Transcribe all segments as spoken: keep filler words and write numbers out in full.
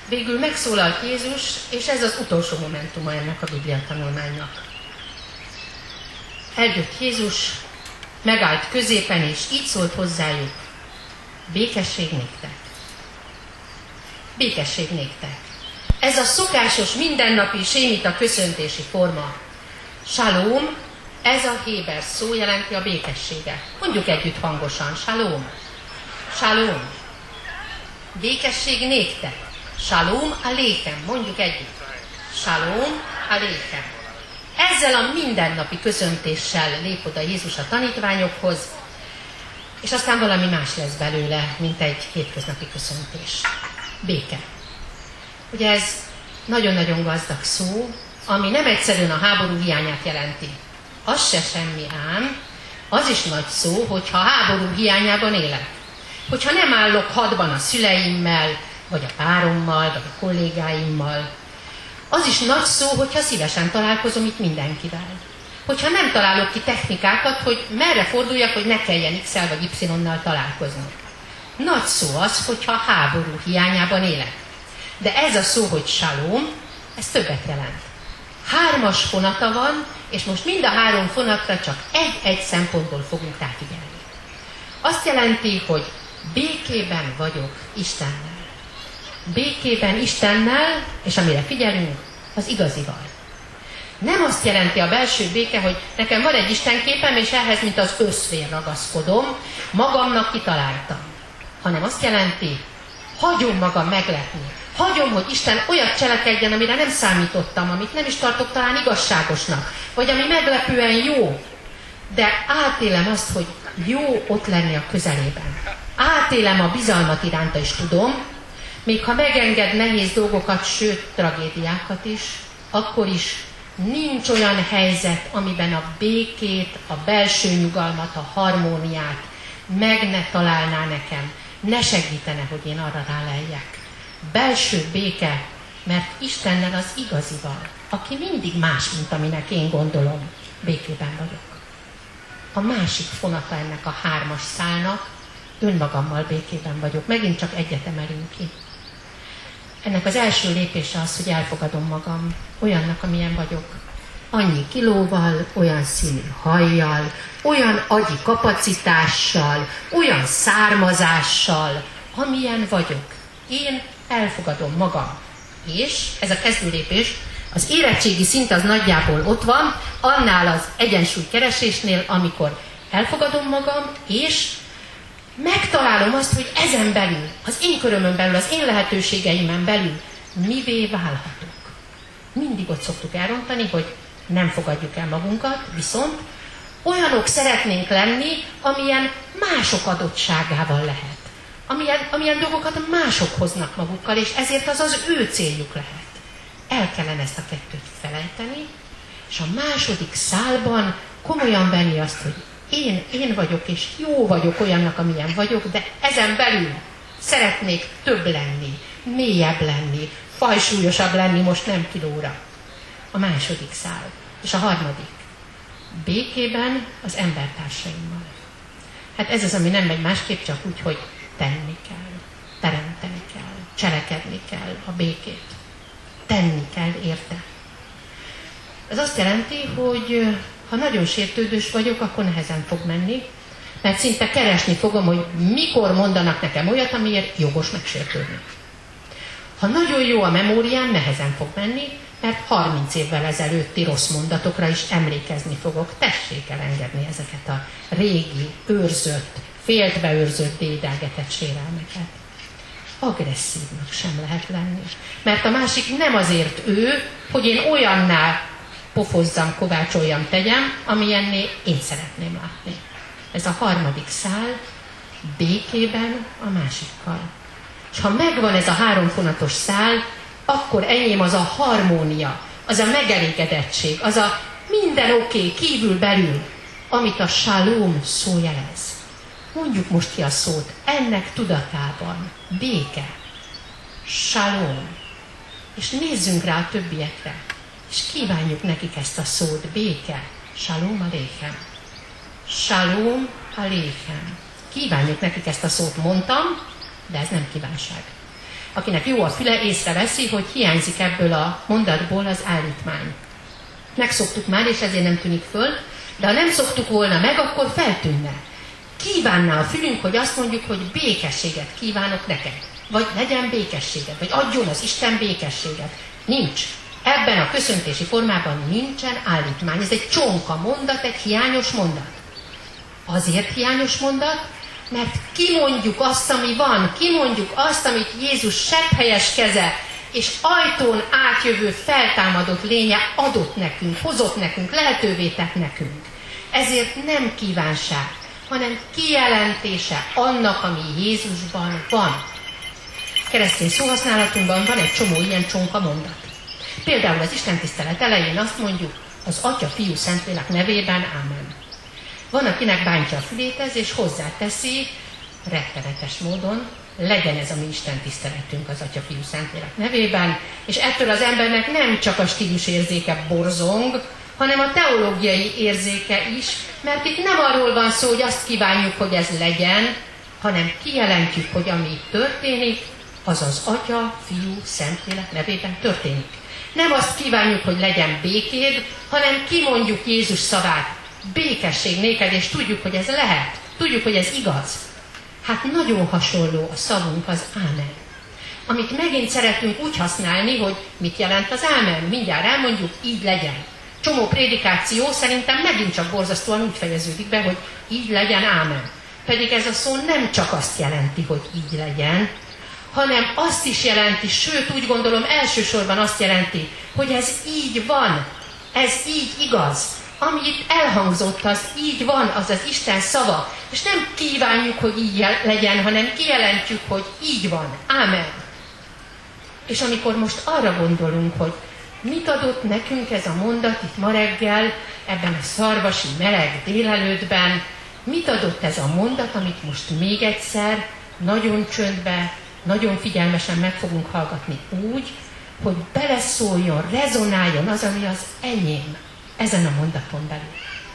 Végül megszólalt Jézus, és ez az utolsó momentuma ennek a Biblia tanulmánynak. Eljött Jézus, megállt középen, és így szólt hozzájuk: békesség néktek. Békesség néktek. Ez a szokásos, mindennapi sémita köszöntési forma. Shalom, ez a héber szó jelenti a békességet. Mondjuk együtt hangosan: Shalom. Shalom. Békesség néktek. Shalom alékem. Mondjuk együtt. Shalom alékem. Ezzel a mindennapi köszöntéssel lép oda Jézus a tanítványokhoz, és aztán valami más lesz belőle, mint egy hétköznapi köszöntés. Béke. Ugye ez nagyon-nagyon gazdag szó, ami nem egyszerűen a háború hiányát jelenti. Az se semmi ám, az is nagy szó, hogyha háború hiányában élek. Hogyha nem állok hadban a szüleimmel, vagy a párommal, vagy a kollégáimmal. Az is nagy szó, hogyha szívesen találkozom itt mindenkivel. Hogyha nem találok ki technikákat, hogy merre forduljak, hogy ne kelljen X-el vagy Y-nal találkoznom. Nagy szó az, hogyha háború hiányában élek. De ez a szó, hogy shalom, ez többet jelent. Hármas fonata van, és most mind a három fonatra csak egy-egy szempontból fogunk ráfigyelni. Azt jelenti, hogy békében vagyok Istennel. Békében Istennel, és amire figyelünk, az igazival. Nem azt jelenti a belső béke, hogy nekem van egy istenképem, és ehhez, mint az összvér ragaszkodom, magamnak kitaláltam. Hanem azt jelenti, hagyom magam meglepni. Hagyom, hogy Isten olyat cselekedjen, amire nem számítottam, amit nem is tartok talán igazságosnak, vagy ami meglepően jó. De átélem azt, hogy jó ott lenni a közelében. Átélem a bizalmat iránta is tudom, még ha megenged nehéz dolgokat, sőt, tragédiákat is, akkor is nincs olyan helyzet, amiben a békét, a belső nyugalmat, a harmóniát meg ne találná nekem, ne segítene, hogy én arra ráleljek. Belső béke, mert Istennel az igazival, aki mindig más, mint aminek én gondolom, békében vagyok. A másik fonata ennek a hármas szálnak, önmagammal békében vagyok. Megint csak egyet emelünk ki. Ennek az első lépése az, hogy elfogadom magam olyannak, amilyen vagyok. Annyi kilóval, olyan színű hajjal, olyan agyi kapacitással, olyan származással, amilyen vagyok. Én elfogadom magam. És ez a kezdőlépés, az érettségi szint az nagyjából ott van, annál az egyensúlykeresésnél, amikor elfogadom magam, és megtalálom azt, hogy ezen belül, az én körömön belül, az én lehetőségeimen belül mivé válhatok. Mindig ott szoktuk elrontani, hogy nem fogadjuk el magunkat, viszont olyanok szeretnénk lenni, amilyen mások adottságával lehet. Amilyen, amilyen dolgokat mások hoznak magukkal, és ezért az az ő céljuk lehet. El kellene ezt a kettőt felejteni, és a második szálban komolyan venni azt, hogy én, én vagyok, és jó vagyok olyannak, amilyen vagyok, de ezen belül szeretnék több lenni, mélyebb lenni, fajsúlyosabb lenni, most nem kilóra. A második szál. És a harmadik. Békében az embertársaimmal. Hát ez az, ami nem megy másképp, csak úgy, hogy tenni kell, teremteni kell, cselekedni kell a békét. Tenni kell érte. Ez azt jelenti, hogy ha nagyon sértődős vagyok, akkor nehezen fog menni, mert szinte keresni fogom, hogy mikor mondanak nekem olyat, amiért jogos megsértődni. Ha nagyon jó a memóriám, nehezen fog menni, mert harminc évvel ezelőtti rossz mondatokra is emlékezni fogok. Tessék elengedni ezeket a régi, őrzött, féltve őrzött, dédelgetett sérelmeket. Agresszívnak sem lehet lenni. Mert a másik nem azért ő, hogy én olyanná pofozzam, kovácsoljam, tegyem, amilyenné én szeretném látni. Ez a harmadik szál, békében a másikkal. És ha megvan ez a három fonatos szál, akkor enyém az a harmónia, az a megelégedettség, az a minden oké, okay, kívül-belül, amit a shalom szó jelez. Mondjuk most ki a szót, ennek tudatában, béke, shalom. És nézzünk rá a többiekre, és kívánjuk nekik ezt a szót, béke, shalom alékem. Shalom alékem. Kívánjuk nekik ezt a szót, mondtam, de ez nem kívánság. akinek jó a füle, észreveszi, hogy hiányzik ebből a mondatból az állítmány. Megszoktuk már, és ezért nem tűnik föl, de ha nem szoktuk volna meg, akkor feltűnne. Kívánná a fülünk, hogy azt mondjuk, hogy békességet kívánok neked. Vagy legyen békességed, vagy adjon az Isten békességet. Nincs. Ebben a köszöntési formában nincsen állítmány. Ez egy csonka mondat, egy hiányos mondat. Azért hiányos mondat, mert kimondjuk azt, ami van, kimondjuk azt, amit Jézus sepphelyes keze és ajtón átjövő feltámadott lénye adott nekünk, hozott nekünk, lehetővé tett nekünk. Ezért nem kívánság, hanem kijelentése annak, ami Jézusban van. Keresztény szóhasználatunkban van egy csomó ilyen csonka mondat. Például az istentisztelet elején azt mondjuk, az Atya, Fiú, Szentlélek nevében, ámen. Van, akinek bántja a fülét ez, és hozzáteszi, rettenetes módon, legyen ez a mi istentiszteletünk az Atya, Fiú, Szentlélek nevében, és ettől az embernek nem csak a stílus érzéke borzong, hanem a teológiai érzéke is, mert itt nem arról van szó, hogy azt kívánjuk, hogy ez legyen, hanem kijelentjük, hogy ami történik, az az Atya, Fiú, Szentlélek nevében történik. Nem azt kívánjuk, hogy legyen békéd, hanem kimondjuk Jézus szavát, békesség néked, és tudjuk, hogy ez lehet. Tudjuk, hogy ez igaz. Hát nagyon hasonló a szavunk az ámen. Amit megint szeretünk úgy használni, hogy mit jelent az ámen. Mindjárt elmondjuk, így legyen. Csomó prédikáció szerintem megint csak borzasztóan úgy fejeződik be, hogy így legyen, ámen. Pedig ez a szó nem csak azt jelenti, hogy így legyen, hanem azt is jelenti, sőt úgy gondolom elsősorban azt jelenti, hogy ez így van, ez így igaz. Ami itt elhangzott, az így van, az az Isten szava. És nem kívánjuk, hogy így legyen, hanem kijelentjük, hogy így van. Ámen. És amikor most arra gondolunk, hogy mit adott nekünk ez a mondat itt ma reggel, ebben a szarvasi meleg délelőttben, mit adott ez a mondat, amit most még egyszer, nagyon csöndbe, nagyon figyelmesen meg fogunk hallgatni úgy, hogy beleszóljon, rezonáljon az, ami az enyém ezen a mondaton belül.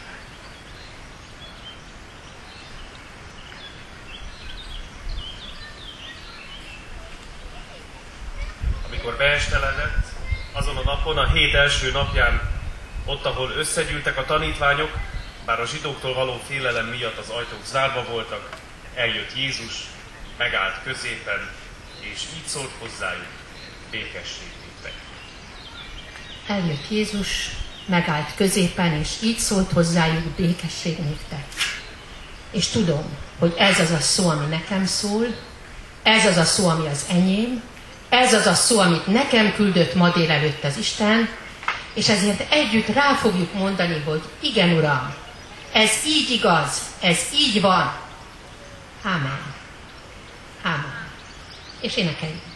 Amikor beesteledett, azon a napon, a hét első napján, ott, ahol összegyűltek a tanítványok, bár a zsidóktól való félelem miatt az ajtók zárva voltak, eljött Jézus, megállt középen, és így szólt hozzájuk, békesség néktek. Eljött Jézus, megállt középen, és így szólt hozzájuk, békesség néktek. És tudom, hogy ez az a szó, ami nekem szól, ez az a szó, ami az enyém, ez az a szó, amit nekem küldött ma délelőtt az Isten, és ezért együtt rá fogjuk mondani, hogy igen, Uram, ez így igaz, ez így van. Ámen. Ámen. És énekeljük.